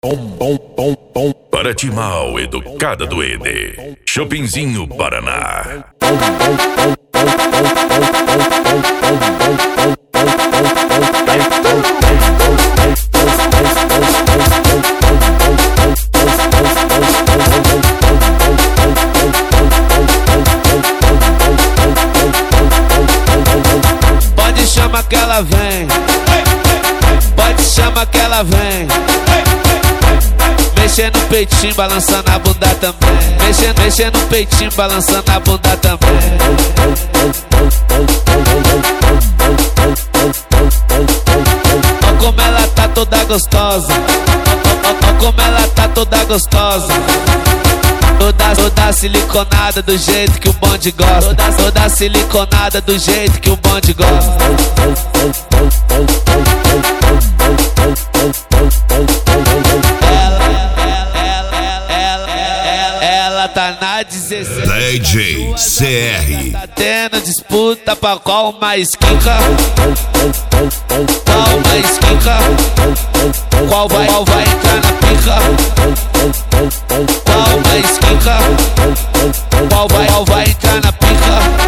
Paraty Mal Educada do Ede, Shoppingzinho Paraná. Pode chamar que ela vem, pode chamar que ela vem. Mexendo no peitinho, balançando a bunda também. Mexendo no peitinho, balançando a bunda também. Ó como ela tá toda gostosa, ó como ela tá toda gostosa. Toda siliconada do jeito que o bonde gosta. Toda siliconada do jeito que o bonde gosta. Ela tá na 16. DJ CR. Tá tendo disputa pra qual mais quica. Qual mais quica. Qual vai entrar na pica. Qual mais quica. Qual vai entrar na pica.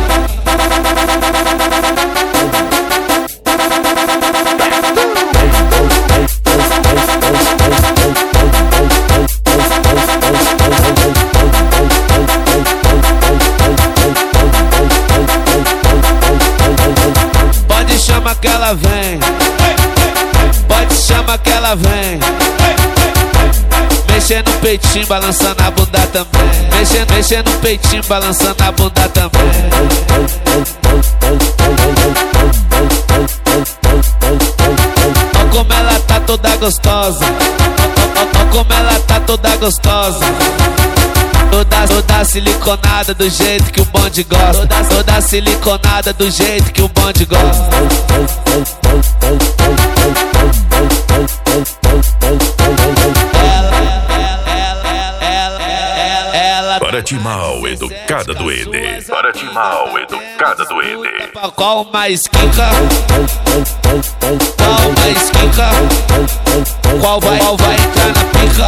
Pode chamar que ela vem, pode chamar que ela vem. Mexendo no peitinho, balançando a bunda também. Mexendo no peitinho, balançando a bunda também. Ó como ela tá toda gostosa, ó como ela tá toda gostosa. Toda siliconada do jeito que o bonde gosta. Toda siliconada do jeito que o bonde gosta. Paraty Mal Educada do Ede. Paraty Mal Educada do Ede. Qual mais quica? Qual mais quica? Qual vai entrar na pica?